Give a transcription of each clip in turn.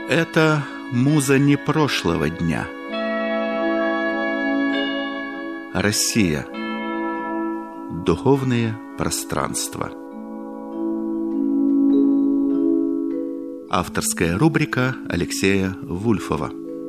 Это муза не прошлого дня. Россия. Духовные пространства. Авторская рубрика Алексея Вульфова.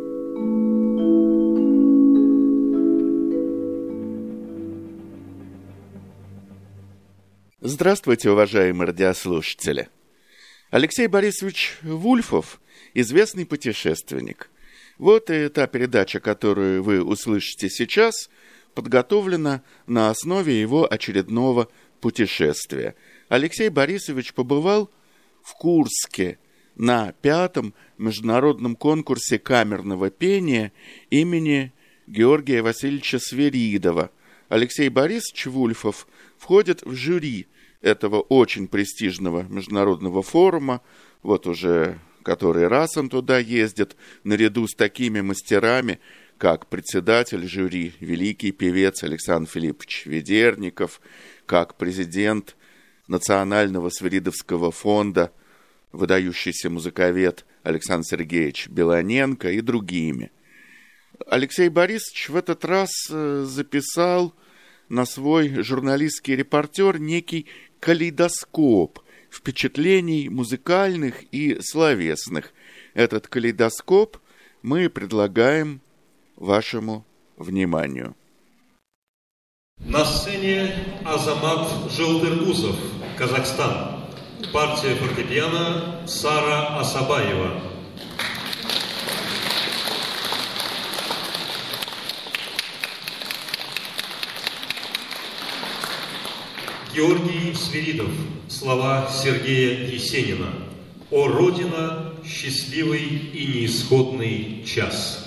Здравствуйте, уважаемые радиослушатели. Алексей Борисович Вульфов – известный путешественник. Вот и та передача, которую вы услышите сейчас, подготовлена на основе его очередного путешествия. Алексей Борисович побывал в Курске на 5-м международном конкурсе камерного пения имени Георгия Васильевича Свиридова. Алексей Борисович Вульфов входит в жюри этого очень престижного международного форума. Вот уже который раз он туда ездит, наряду с такими мастерами, как председатель жюри, великий певец Александр Филиппович Ведерников, как президент Национального Свиридовского фонда, выдающийся музыковед Александр Сергеевич Белоненко и другими. Алексей Борисович в этот раз записал на свой журналистский репортер некий калейдоскоп впечатлений музыкальных и словесных. Этот калейдоскоп мы предлагаем вашему вниманию. На сцене Азамат Жылтыргузов, Казахстан. Партия фортепиано Сара Асабаева. Георгий Свиридов. Слова Сергея Есенина. «О, Родина, счастливый и неисходный час».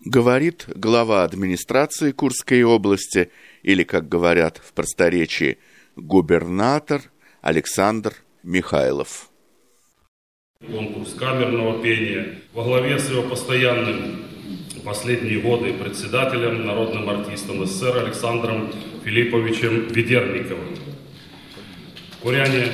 Говорит глава администрации Курской области, или, как говорят в просторечии, губернатор Александр Михайлов. Конкурс камерного пения во главе с его постоянным последние годы председателем, народным артистом СССР Александром Филипповичем Ведерниковым. Куряне,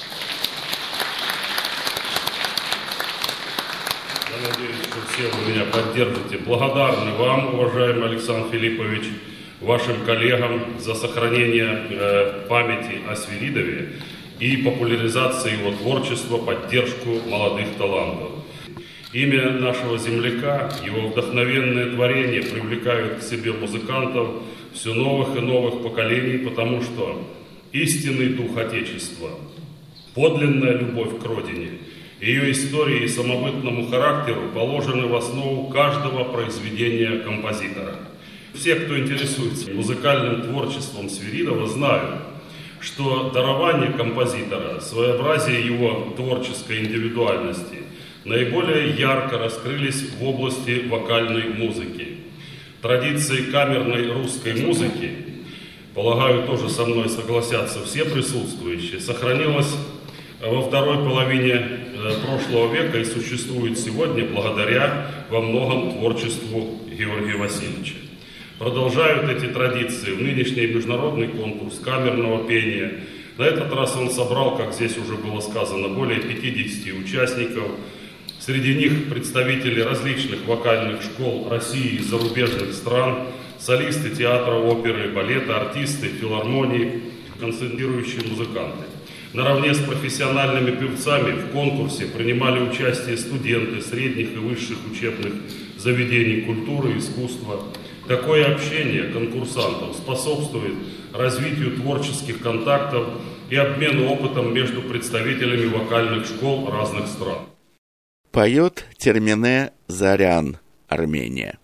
я надеюсь, что все вы меня поддержите. Благодарны вам, уважаемый Александр Филиппович, вашим коллегам за сохранение памяти о Свиридове и популяризации его творчества, поддержку молодых талантов. Имя нашего земляка, его вдохновенные творения привлекают к себе музыкантов все новых и новых поколений, потому что истинный дух Отечества, подлинная любовь к Родине, ее истории и самобытному характеру положены в основу каждого произведения композитора. Все, кто интересуется музыкальным творчеством Свиридова, знают, что дарование композитора, своеобразие его творческой индивидуальности наиболее ярко раскрылись в области вокальной музыки. Традиции камерной русской музыки, полагаю, тоже со мной согласятся все присутствующие, сохранилась во второй половине прошлого века и существует сегодня благодаря во многом творчеству Георгия Васильевича. Продолжают эти традиции в нынешний международный конкурс камерного пения. На этот раз он собрал, как здесь уже было сказано, более 50 участников. Среди них представители различных вокальных школ России и зарубежных стран, солисты театра, оперы, балета, артисты, филармонии, концертирующие музыканты. Наравне с профессиональными певцами в конкурсе принимали участие студенты средних и высших учебных заведений культуры и искусства. Такое общение конкурсантов способствует развитию творческих контактов и обмену опытом между представителями вокальных школ разных стран. Поет Термене Зарян, Армения.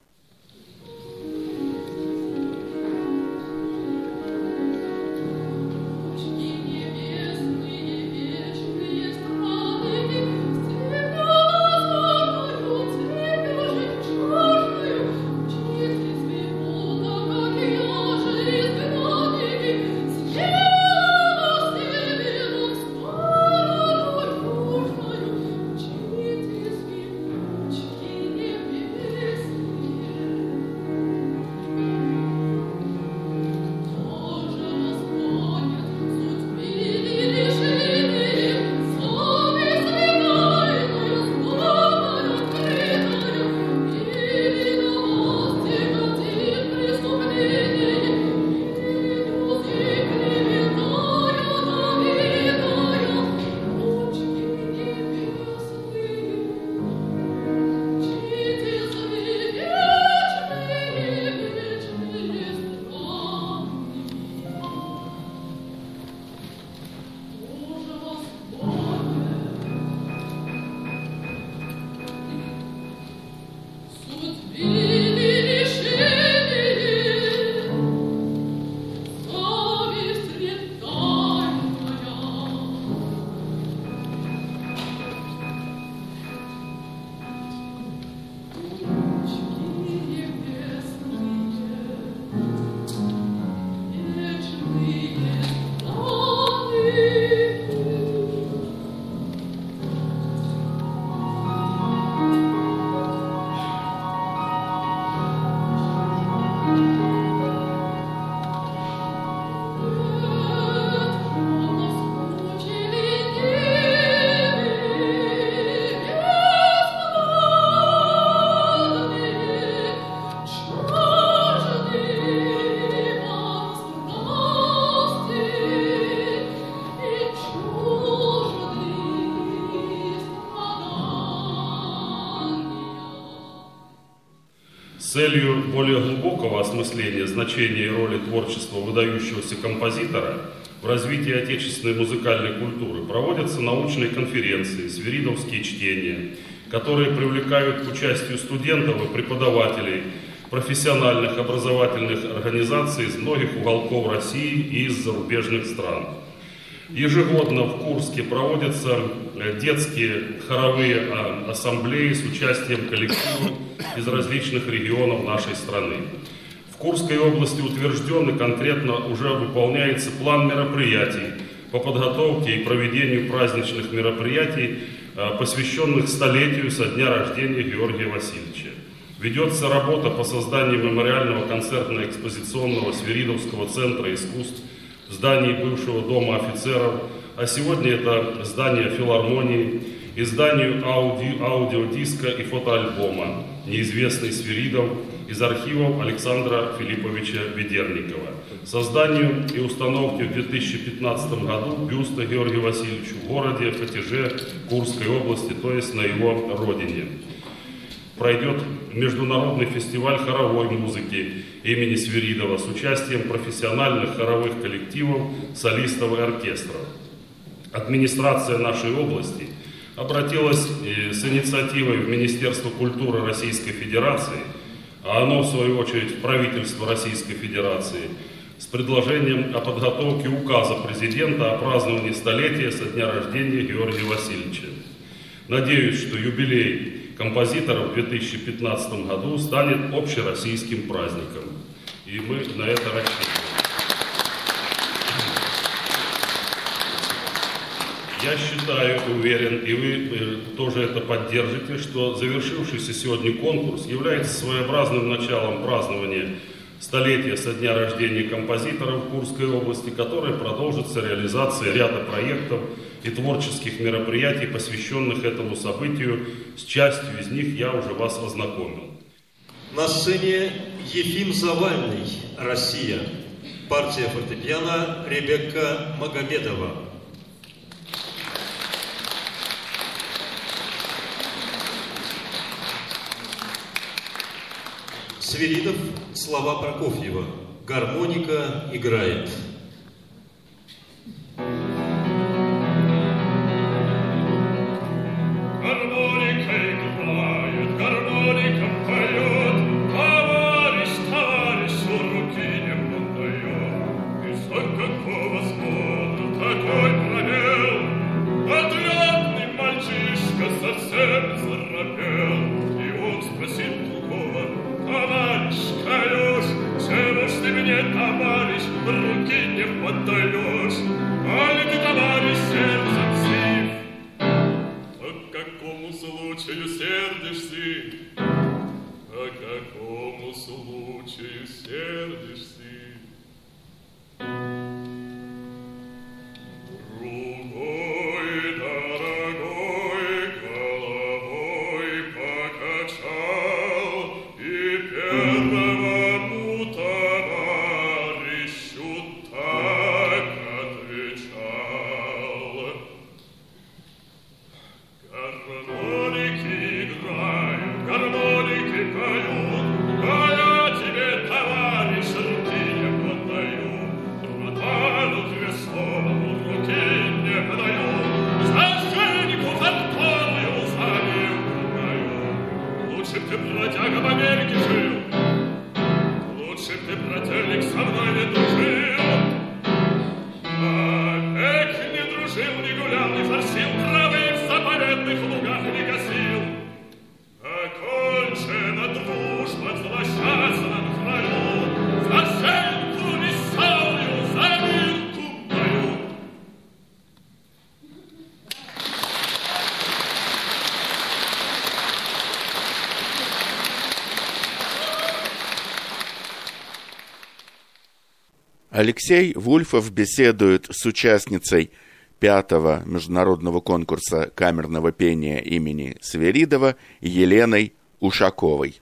С целью более глубокого осмысления значения и роли творчества выдающегося композитора в развитии отечественной музыкальной культуры проводятся научные конференции, свиридовские чтения, которые привлекают к участию студентов и преподавателей профессиональных образовательных организаций из многих уголков России и из зарубежных стран. Ежегодно в Курске проводятся детские хоровые ассамблеи с участием коллективов из различных регионов нашей страны. В Курской области утвержден и конкретно уже выполняется план мероприятий по подготовке и проведению праздничных мероприятий, посвященных столетию со дня рождения Георгия Васильевича. Ведется работа по созданию мемориального концертно-экспозиционного Свиридовского центра искусств в здании бывшего дома офицеров, а сегодня это здание филармонии, изданию аудиодиска и фотоальбома «Неизвестный Свиридов» из архивов Александра Филипповича Ведерникова, созданию и установке в 2015 году бюста Георгию Васильевичу в городе Хатиже Курской области, то есть на его родине. Пройдет международный фестиваль хоровой музыки имени Свиридова с участием профессиональных хоровых коллективов, солистов и оркестров. Администрация нашей области обратилась с инициативой в Министерство культуры Российской Федерации, а оно, в свою очередь, в правительство Российской Федерации, с предложением о подготовке указа президента о праздновании столетия со дня рождения Георгия Васильевича. Надеюсь, что юбилей композитора в 2015 году станет общероссийским праздником. И мы на это рассчитываем. Я считаю, уверен, и вы тоже это поддержите, что завершившийся сегодня конкурс является своеобразным началом празднования столетия со дня рождения композитора в Курской области, которое продолжится реализацией ряда проектов и творческих мероприятий, посвященных этому событию. С частью из них я уже вас ознакомил. На сцене Ефим Завальный, Россия. Партия фортепиано Ребекка Магомедова. Свиридов, слова Прокофьева. Гармоника играет. Алексей Вульфов беседует с участницей 5-го международного конкурса камерного пения имени Свиридова Еленой Ушаковой.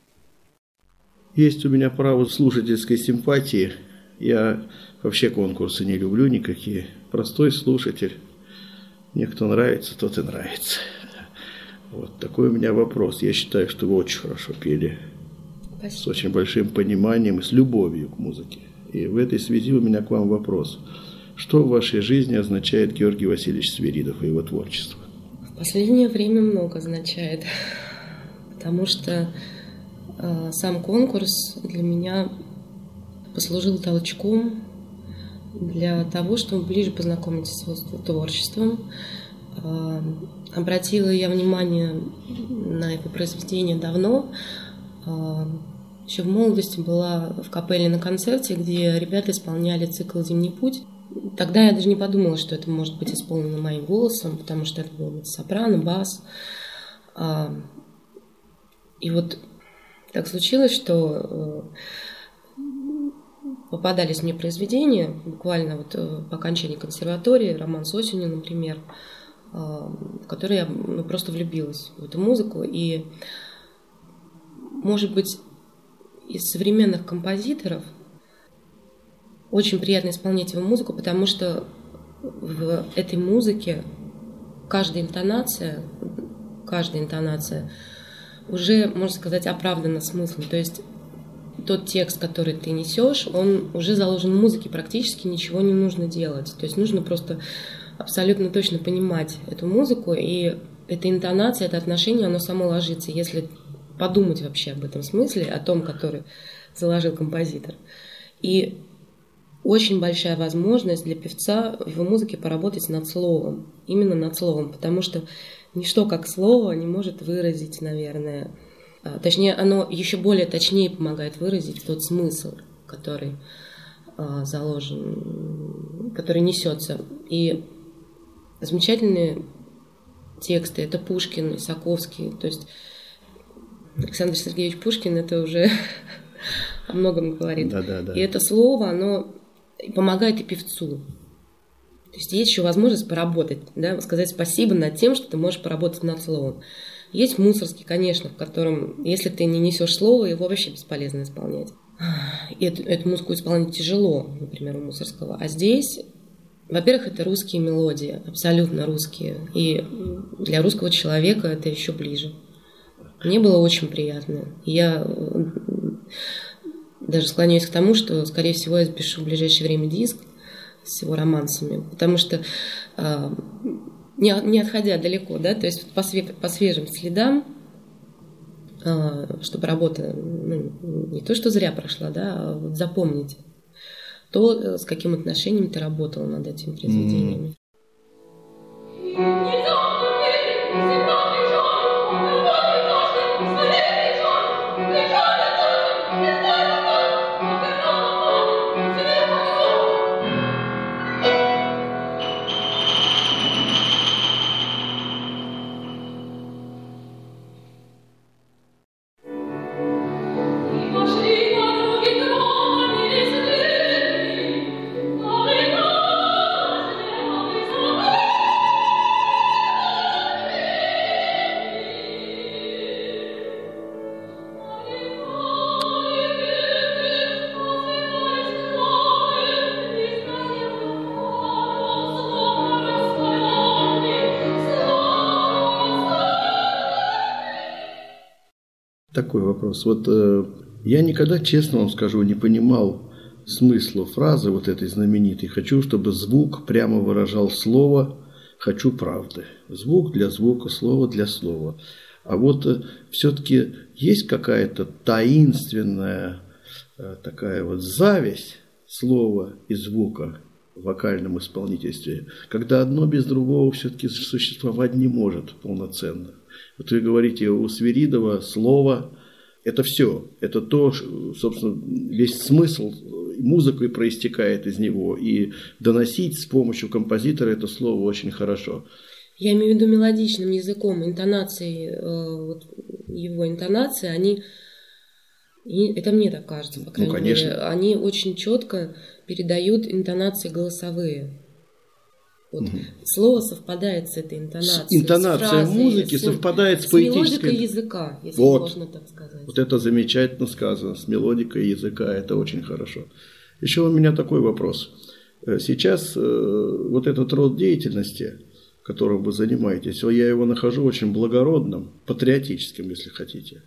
Есть у меня право слушательской симпатии. Я вообще конкурсы не люблю никакие. Простой слушатель. Мне кто нравится, тот и нравится. Вот такой у меня вопрос. Я считаю, что вы очень хорошо пели. Спасибо. С очень большим пониманием и с любовью к музыке. И в этой связи у меня к вам вопрос. Что в вашей жизни означает Георгий Васильевич Свиридов и его творчество? В последнее время много означает, потому что сам конкурс для меня послужил толчком для того, чтобы ближе познакомиться с его творчеством. Обратила я внимание на его произведения давно, Еще в молодости была в капелле на концерте, где ребята исполняли цикл «Зимний путь». Тогда я даже не подумала, что это может быть исполнено моим голосом, потому что это был сопрано, бас. И вот так случилось, что попадались мне произведения, буквально вот по окончании консерватории, роман с осенью, например, в который я просто влюбилась в эту музыку. И, может быть, из современных композиторов очень приятно исполнять его музыку, потому что в этой музыке каждая интонация уже, можно сказать, оправдана смыслом. То есть тот текст, который ты несешь, он уже заложен в музыке, практически ничего не нужно делать. То есть нужно просто абсолютно точно понимать эту музыку, и эта интонация, это отношение, оно само ложится, если подумать вообще об этом смысле, о том, который заложил композитор. И очень большая возможность для певца в его музыке поработать над словом, именно над словом, потому что ничто как слово не может выразить, наверное, точнее, оно еще более точнее помогает выразить тот смысл, который заложен, который несется. И замечательные тексты — это Пушкин, Исаковский, то есть Александр Сергеевич Пушкин — это уже о многом говорит. Да. И это слово, оно помогает и певцу. То есть есть еще возможность поработать, да, сказать спасибо над тем, что ты можешь поработать над словом. Есть Мусорский, конечно, в котором, если ты не несешь слово, его вообще бесполезно исполнять. И эту музыку исполнять тяжело, например, у Мусорского. А здесь, во-первых, это русские мелодии, абсолютно русские. И для русского человека это еще ближе. Мне было очень приятно. Я даже склоняюсь к тому, что, скорее всего, я запишу в ближайшее время диск с его романсами, потому что, не отходя далеко, да, то есть по свежим следам, чтобы работа не то, что зря прошла, да, а вот запомнить то, с каким отношением ты работала над этими произведениями. Такой вопрос. Вот я никогда, честно вам скажу, не понимал смысла фразы вот этой знаменитой: «Хочу, чтобы звук прямо выражал слово, хочу правды». Звук для звука, слово для слова. А вот все-таки есть какая-то таинственная такая вот зависть слова и звука в вокальном исполнительстве, когда одно без другого все-таки существовать не может полноценно. Вот вы говорите, у Свиридова слово – это все, это то, собственно, весь смысл музыки проистекает из него, и доносить с помощью композитора это слово очень хорошо. Я имею в виду мелодичным языком, интонации, вот его интонации, они, это мне так кажется, по крайней мере, они очень четко передают интонации голосовые. Вот. Слово совпадает с этой интонацией. Интонация фразой, музыки совпадает с поэтической... мелодикой языка, если можно так сказать. Вот это замечательно сказано. С мелодикой языка это очень хорошо. Еще у меня такой вопрос. Сейчас вот этот род деятельности, которым вы занимаетесь, я его нахожу очень благородным, патриотическим, если хотите.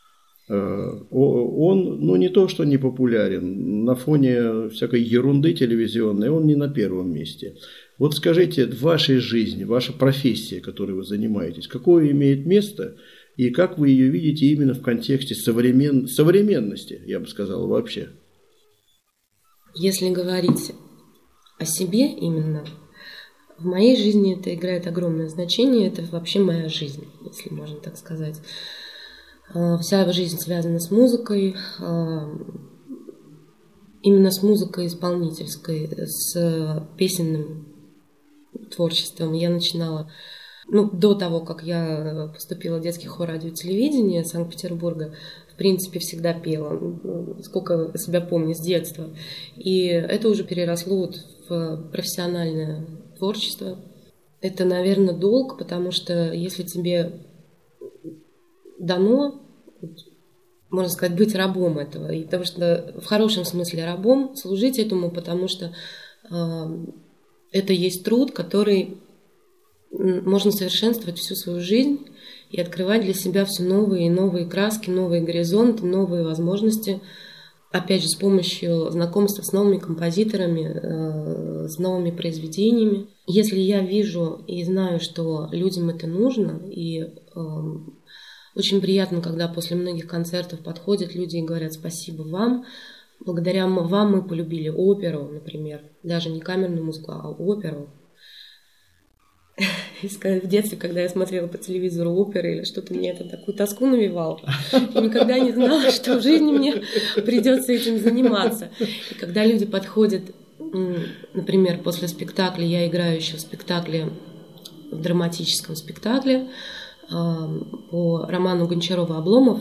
Он, не то что не популярен, на фоне всякой ерунды телевизионной он не на первом месте. Вот скажите, в вашей жизни, ваша профессия, которой вы занимаетесь, какое имеет место и как вы ее видите именно в контексте современности, я бы сказал, вообще? Если говорить о себе именно, в моей жизни это играет огромное значение, это вообще моя жизнь, если можно так сказать. Вся его жизнь связана с музыкой, именно с музыкой исполнительской, с песенным творчеством. Я начинала, до того, как я поступила в детский хор радио и телевидения Санкт-Петербурга, в принципе, всегда пела, сколько себя помню, с детства. И это уже переросло в профессиональное творчество. Это, наверное, долг, потому что если тебе дано, можно сказать, быть рабом этого, и потому что в хорошем смысле рабом, служить этому, потому что это есть труд, который можно совершенствовать всю свою жизнь и открывать для себя все новые и новые краски, новые горизонты, новые возможности, опять же, с помощью знакомства с новыми композиторами, с новыми произведениями. Если я вижу и знаю, что людям это нужно, и очень приятно, когда после многих концертов подходят люди и говорят «спасибо вам», благодаря вам мы полюбили оперу, например, даже не камерную музыку, а оперу. В детстве, когда я смотрела по телевизору оперы или что-то, мне это такую тоску навевало. Я никогда не знала, что в жизни мне придется этим заниматься. И когда люди подходят, например, после спектакля, я играю еще в спектакле, в драматическом спектакле по роману Гончарова «Обломов»,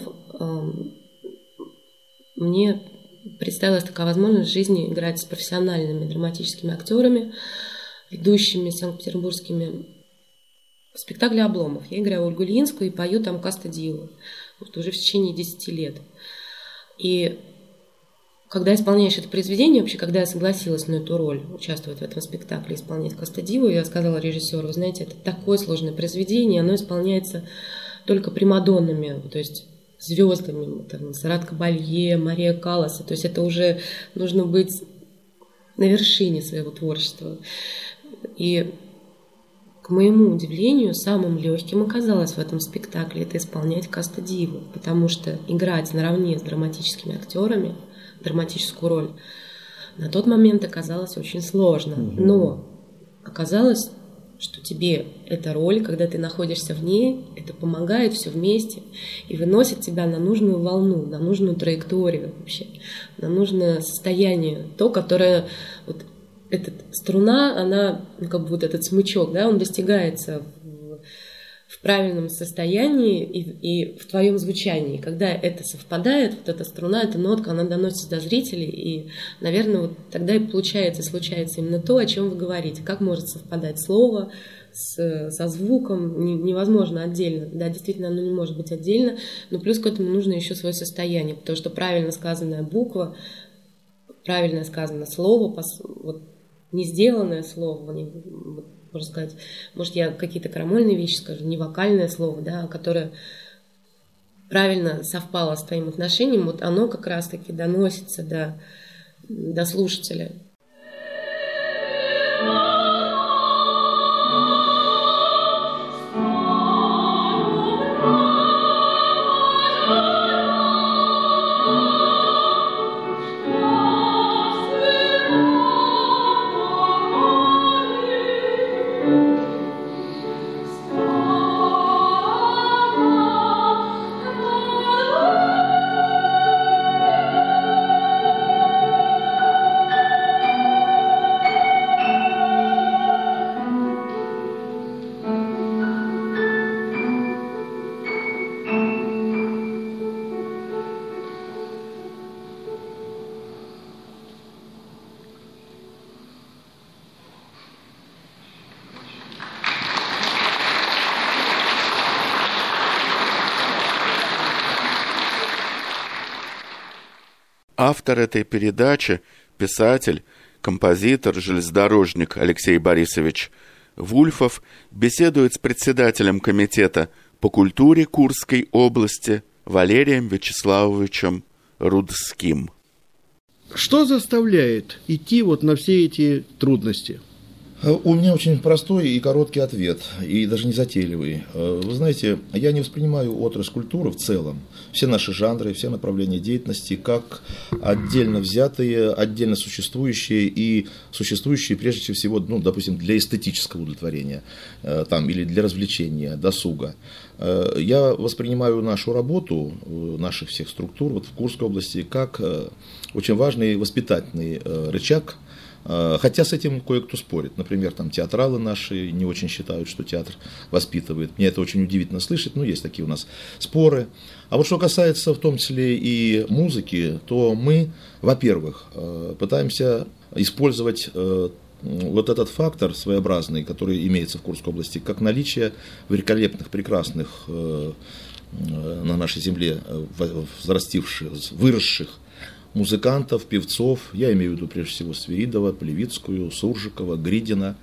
мне представилась такая возможность в жизни играть с профессиональными драматическими актерами, ведущими санкт-петербургскими. В спектакле «Обломов» я играю Ольгу Ильинскую и пою там Каста Диву уже в течение 10 лет. И когда исполняешь это произведение, вообще, когда я согласилась на эту роль, участвовать в этом спектакле, исполнять Каста Диву, я сказала режиссеру: вы знаете, это такое сложное произведение, оно исполняется только примадоннами, то есть звездами, там, Сарат Кабалье, Мария Калласа, то есть это уже нужно быть на вершине своего творчества. И, к моему удивлению, самым легким оказалось в этом спектакле это исполнять Каста Диву, потому что играть наравне с драматическими актерами драматическую роль на тот момент оказалось очень сложно. Но оказалось, что тебе эта роль, когда ты находишься в ней, это помогает все вместе и выносит тебя на нужную волну, на нужную траекторию вообще, на нужное состояние, то, которое вот эта струна, она, как бы вот этот смычок, да, он достигается в правильном состоянии и в твоем звучании. Когда это совпадает, вот эта струна, эта нотка, она доносится до зрителей, и, наверное, вот тогда и случается именно то, о чем вы говорите. Как может совпадать слово со звуком, невозможно отдельно. Да, действительно, оно не может быть отдельно, но плюс к этому нужно еще свое состояние, потому что правильно сказанная буква, правильно сказанное слово, вот, не сделанное слово, можно сказать, может, я какие-то крамольные вещи скажу, не вокальное слово, да, которое правильно совпало с твоим отношением, вот оно как раз-таки доносится до слушателя. Автор этой передачи, писатель, композитор, железнодорожник Алексей Борисович Вульфов беседует с председателем комитета по культуре Курской области Валерием Вячеславовичем Рудским. Что заставляет идти вот на все эти трудности? У меня очень простой и короткий ответ, и даже не затейливый. Вы знаете, я не воспринимаю отрасль культуры в целом, все наши жанры, все направления деятельности, как отдельно взятые, отдельно существующие и существующие прежде всего, допустим, для эстетического удовлетворения или для развлечения, досуга. Я воспринимаю нашу работу, наших всех структур в Курской области, как очень важный воспитательный рычаг. Хотя с этим кое-кто спорит. Например, театралы наши не очень считают, что театр воспитывает. Мне это очень удивительно слышать, есть такие у нас споры. А вот что касается в том числе и музыки, то мы, во-первых, пытаемся использовать вот этот фактор своеобразный, который имеется в Курской области, как наличие великолепных, прекрасных на нашей земле выросших музыкантов, певцов, я имею в виду прежде всего Свиридова, Плевицкую, Суржикова, Гридина.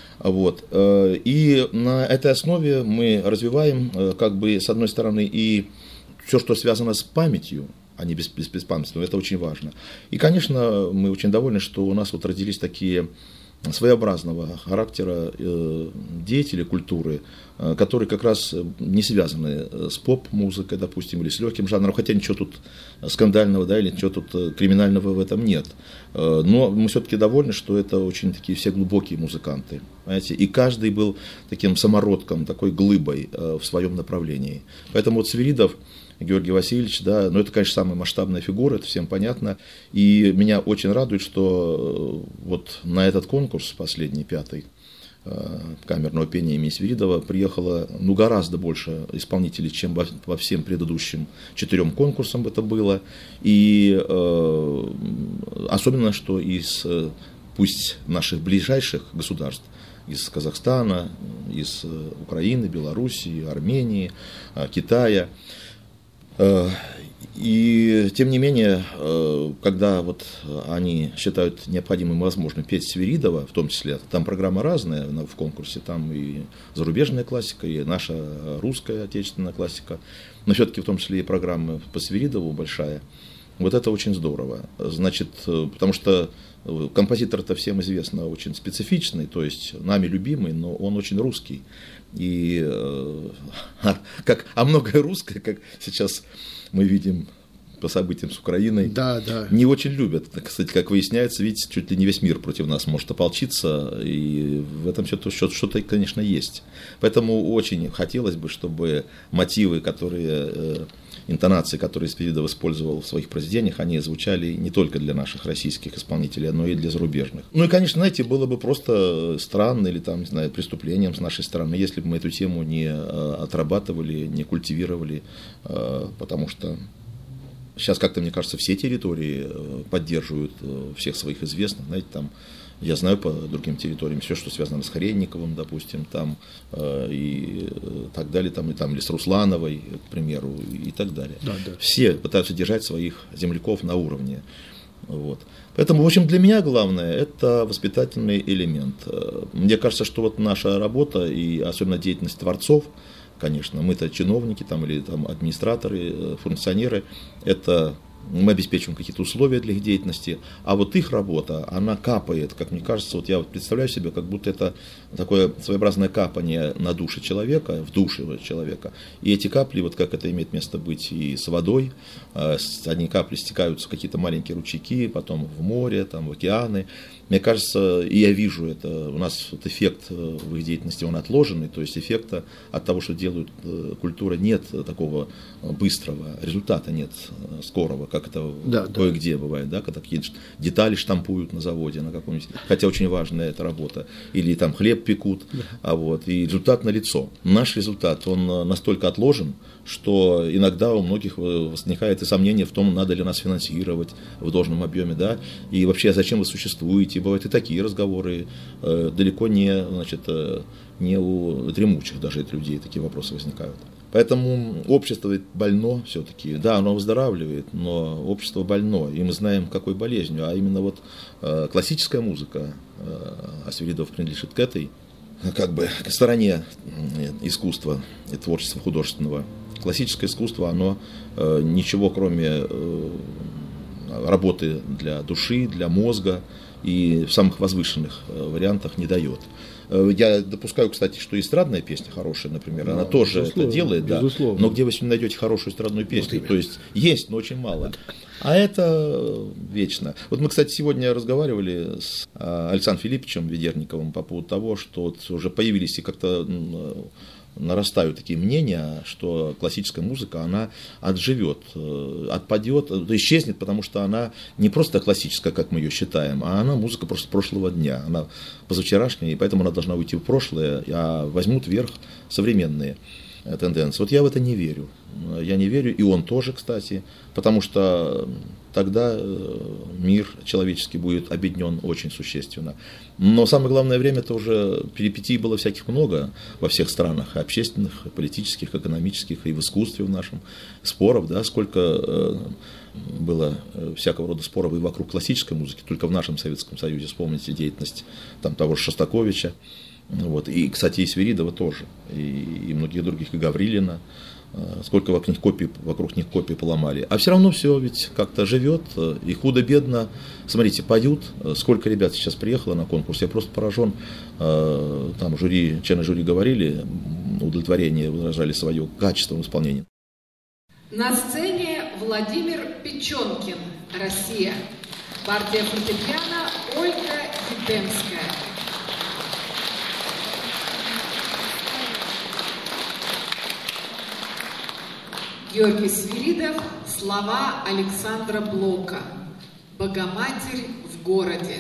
И на этой основе мы развиваем, с одной стороны, и все, что связано с памятью, а не беспамятством, это очень важно. И, конечно, мы очень довольны, что у нас родились такие своеобразного характера деятели культуры, которые как раз не связаны с поп-музыкой, допустим, или с легким жанром, хотя ничего тут скандального, или ничего тут криминального в этом нет. Но мы все-таки довольны, что это очень такие все глубокие музыканты, понимаете? И каждый был таким самородком, такой глыбой в своем направлении. Поэтому Свиридов Георгий Васильевич, но это, конечно, самая масштабная фигура, это всем понятно. И меня очень радует, что на этот конкурс, последний, 5-й, камерного пения имени Свиридова, приехало гораздо больше исполнителей, чем по всем предыдущим 4 конкурсам это было. И особенно, что из пусть наших ближайших государств, из Казахстана, из Украины, Белоруссии, Армении, Китая. И тем не менее, когда они считают необходимым и возможным петь Свиридова, в том числе, там программа разная в конкурсе, там и зарубежная классика, и наша русская отечественная классика, но все-таки в том числе и программа по Свиридову большая. Это очень здорово. Значит, потому что композитор-то всем известно очень специфичный, то есть нами любимый, но он очень русский. И многое русское, как сейчас мы видим по событиям с Украиной, не очень любят. Кстати, как выясняется, видите, чуть ли не весь мир против нас может ополчиться, и в этом что-то, конечно, есть. Поэтому очень хотелось бы, чтобы мотивы, интонации, которые Свиридов использовал в своих произведениях, они звучали не только для наших российских исполнителей, но и для зарубежных. И, конечно, знаете, было бы просто странно или преступлением с нашей стороны, если бы мы эту тему не отрабатывали, не культивировали, потому что сейчас как-то, мне кажется, все территории поддерживают всех своих известных, я знаю по другим территориям все, что связано с Хренниковым, допустим, и так далее, или с Руслановой, к примеру, и так далее. Все пытаются держать своих земляков на уровне. Поэтому, в общем, для меня главное – это воспитательный элемент. Мне кажется, что наша работа и особенно деятельность творцов, конечно, мы-то чиновники или администраторы, функционеры, мы обеспечиваем какие-то условия для их деятельности, а их работа, она капает, как мне кажется, я представляю себе, как будто это такое своеобразное капание на душе человека, в душе человека, и эти капли, как это имеет место быть и с водой, одни капли стекаются в какие-то маленькие ручейки, потом в море, в океаны. Мне кажется, и я вижу это, у нас эффект в их деятельности, он отложенный, то есть эффекта от того, что делают культура, нет такого быстрого, результата нет скорого, как это кое-где бывает, когда какие-то детали штампуют на заводе, на каком-нибудь, хотя очень важная эта работа, или хлеб пекут, и результат налицо. Наш результат, он настолько отложен, что иногда у многих возникает и сомнение в том, надо ли нас финансировать в должном объеме, и вообще, зачем вы существуете. Бывают и такие разговоры, далеко не у дремучих даже людей такие вопросы возникают. Поэтому общество больно все-таки, оно выздоравливает, но общество больно, и мы знаем, какой болезнью, а именно классическая музыка, а Свиридов принадлежит к этой, к стороне искусства и творчества художественного. Классическое искусство, оно ничего кроме работы для души, для мозга и в самых возвышенных вариантах не дает. Я допускаю, кстати, что эстрадная песня хорошая, например, она тоже это делает, да, но где вы не найдете хорошую эстрадную песню? То есть, но очень мало. А это вечно. Вот мы, кстати, сегодня разговаривали с Александром Филипповичем Ведерниковым по поводу того, что вот уже появились и как-то нарастают такие мнения, что классическая музыка, она отживет, отпадет, исчезнет, потому что она не просто классическая, как мы ее считаем, а она музыка просто прошлого дня, она позавчерашняя, и поэтому она должна уйти в прошлое, а возьмут верх современные тенденции. Вот я в это не верю. Я не верю, и он тоже, кстати, потому что тогда мир человеческий будет обеднен очень существенно. Но самое главное время, это уже перипетий было всяких много во всех странах, общественных, политических, экономических, и в искусстве в нашем, споров, да, сколько было всякого рода споров и вокруг классической музыки, только в нашем Советском Союзе, вспомните деятельность там, того же Шостаковича, вот, и, кстати, и Свиридова тоже, и многих других, и Гаврилина, сколько вокруг них копий поломали. А все равно все ведь как-то живет, и худо-бедно. Смотрите, поют, сколько ребят сейчас приехало на конкурс, я просто поражен. Там члены жюри говорили, удовлетворение выражали свое качеством исполнения. На сцене Владимир Печенкин, Россия. Партия фортепиано Ольга Диденская. Георгий Свиридов, слова Александра Блока. «Богоматерь в городе».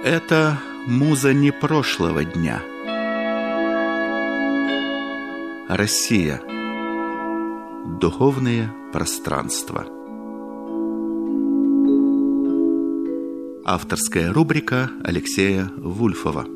Это муза не прошлого дня. Россия. Духовные пространства. Авторская рубрика Алексея Вульфова.